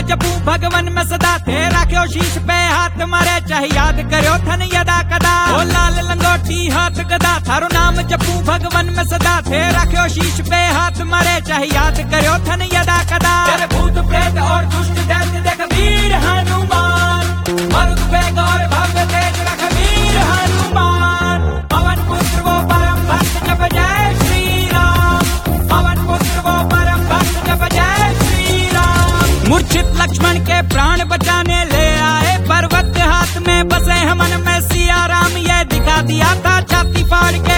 जपू भगवन में सदा थे रखो शीश पे हाथ मारे चाहे याद करो थन यदा कदा ओ लाल लंगोटी हाथ गदा थारो नाम जपू भगवन में सदा थे रखो शीश पे हाथ मारे चाहे याद करो थन यदा कदा तेरे भूत प्रेत और दुष्ट दैत्य देख वीर हनुमान मरुद वेग और भव्य तेज रख वीर हनुमान पवन पुत्र वो परम भक्त जप जय श्री राम पवन पुत्र वो परम भक्त जप जय श्री राम मूर्छित लक्ष्मण के प्राण बचाने ले आए पर्वत हाथ में बसे हमन में सिया राम ये दिखा दिया था छाती फाड़ के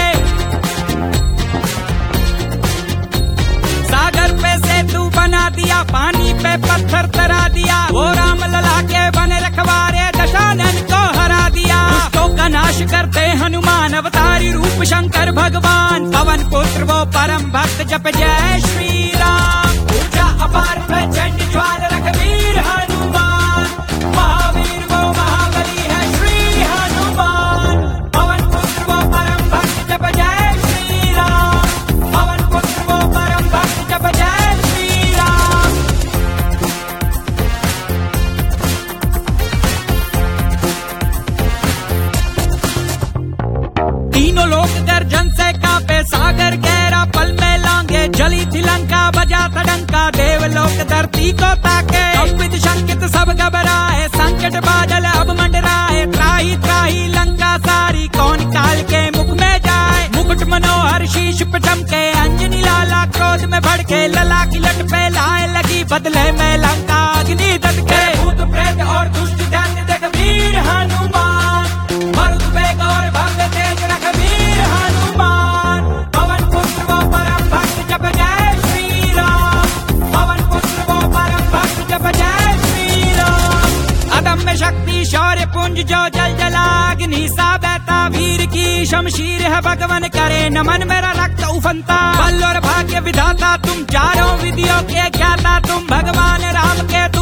सागर पे सेतु बना दिया पानी पे पत्थर तरा दिया वो राम लला के बने रखवारे दशानन को हरा दिया दुष्टों का नाश करते हनुमान अवतारी रूप शंकर भगवान पवन पुत्र वो परम भक्त जप जय श्री राम ऊर्जा अपार प्रचंड ज्वाल रख वीर हनुमान महावीर वो महाबली है श्री हनुमान पवन पुत्र वो परम भक्त जप जय श्री राम पवन पुत्र वो परम भक्त जप जय श्री राम तीनों लोक गर्जन से कांपे सागर गहरा पल में लांगे जली थी लंका बजा था डंका देवलोक धरती को ताके कंपित शंकित सब घबराए संकट बादल अब मंडराए त्राही त्राही लंका सारी कौन काल के मुख में जाए मुकुट मनोहर शीश पे चमके अंजनी लाला क्रोध में भड़के लला की लट पे लाए लगी बदले में लंका अग्नि दटके भूत प्रेत और दुष्ट दैत्य देख वीर हनुमान मरुद वेग और भव्य तेज रख वीर हनुमान पवन पुत्र वो परम भक्त जप जय श्री राम पवन पुत्र वो परम भक्त जप जय श्री राम अदम्य शक्ति शौर्य पुंज जो जल जलाग्नि सा बहता वीर की शमशीर है भगवन करे नमन मेरा रक्त उफनता बल और भाग्य विधाता तुम चारों विधियों के ज्ञाता तुम भगवान राम के